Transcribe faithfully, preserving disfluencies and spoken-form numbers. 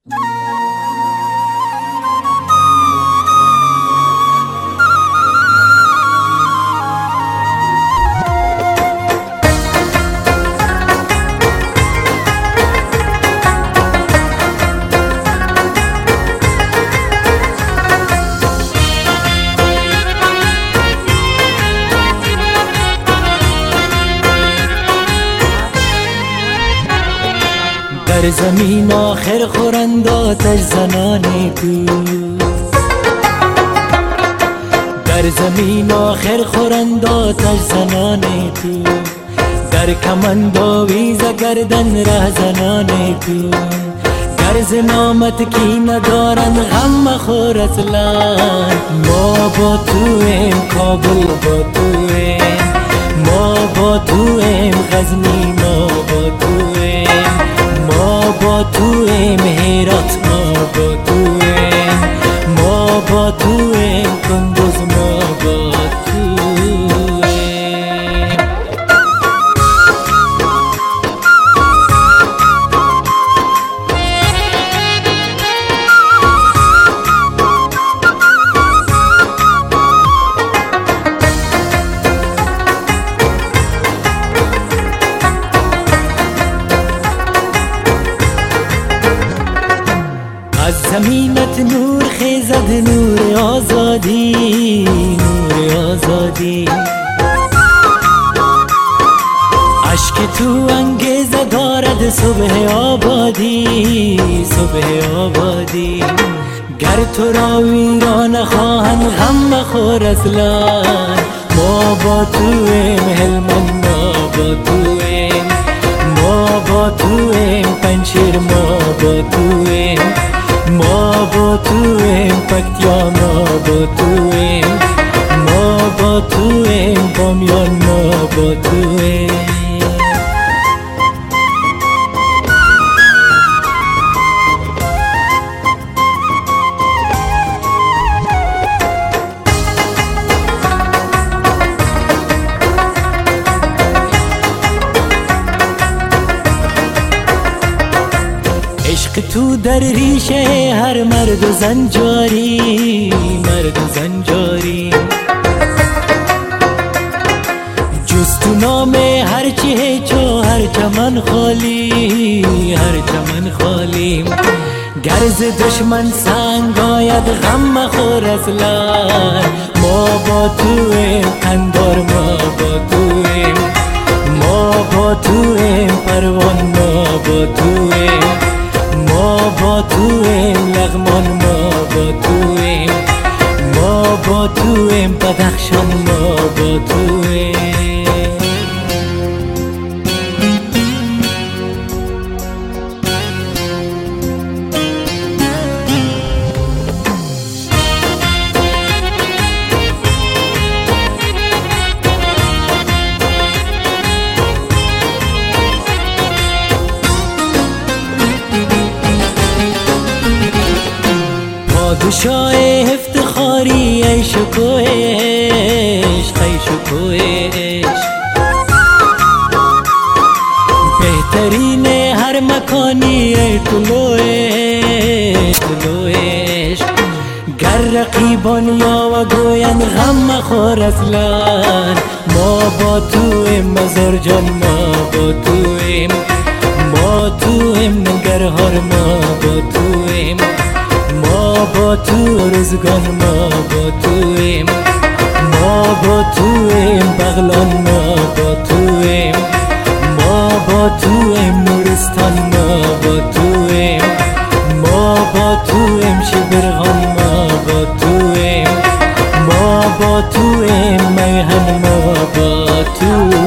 در زمین آخر خورند آتش زنان دوست، در زمین آخر خورند آتش زنان دوست، در کمند آویز گردن ره زنان دوست. گر ز نامت کی ندارند غم مخور اصلا، ما با تویم کابل با تویم، ما با تویم غزنی ما با تویم، ما با تویم هرات ما با تویم، ما با تویم کندوز ما با تویم. از زمینت نور خیزد، نور آزادی، نور آزادی. عشق تو انگیزه دارد صبح آبادی، صبح آبادی. گر تو را ویران خواهند غم مخور اصلا، ما با تویم هلمند ما با تویم، ما با تویم پنشیر ما با تویم، ما با تویم پکتیا ما با تویم، ما با تویم بامیان ما با تویم. عشق تو در ریشه هر مرد و زن جاری، مرد و زن جاری. جز تو نام هر چی هیچو هر چمن خالی، هر چمن خالی. گر ز دشمن سنگ آید غم مخور اصلا، ما با تویم قندار ما با تویم، ما با تویم پروان ما با تویم، ما با تویم لغمان ما با تویم، ما با تویم بدخشان ما با تویم. پادشاه افتخاری ای شکوه عشق، ای شکوه عشق. بهترین هر مکانی ای طلوع عشق، طلوع عشق. گر رقیبان یا و گویند غم مخور اصلا، ما با تویم مزار جان ما با تویم، ما تویم ننگرهار ما با تویم، ما با تو روزگان ما با تویم، ما با تویم بغلان ما با تویم، ما با تویم نورستان ما با تویم، ما با تویم شبرغان ما با تویم، ما با تویم میهن ما با تویم.